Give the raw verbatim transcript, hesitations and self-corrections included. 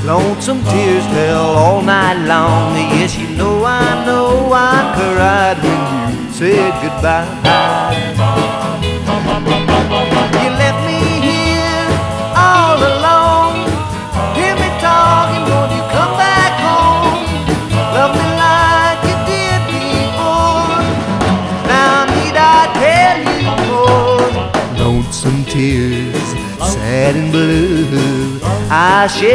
Lonesome tears fell all night long. Yes, you know, I know I cried when you said goodbye. You left me here all alone. Hear me talking, won't you come back home? Love me like you did before. Now need I tell you more? Lonesome tears, sad and blue, I shed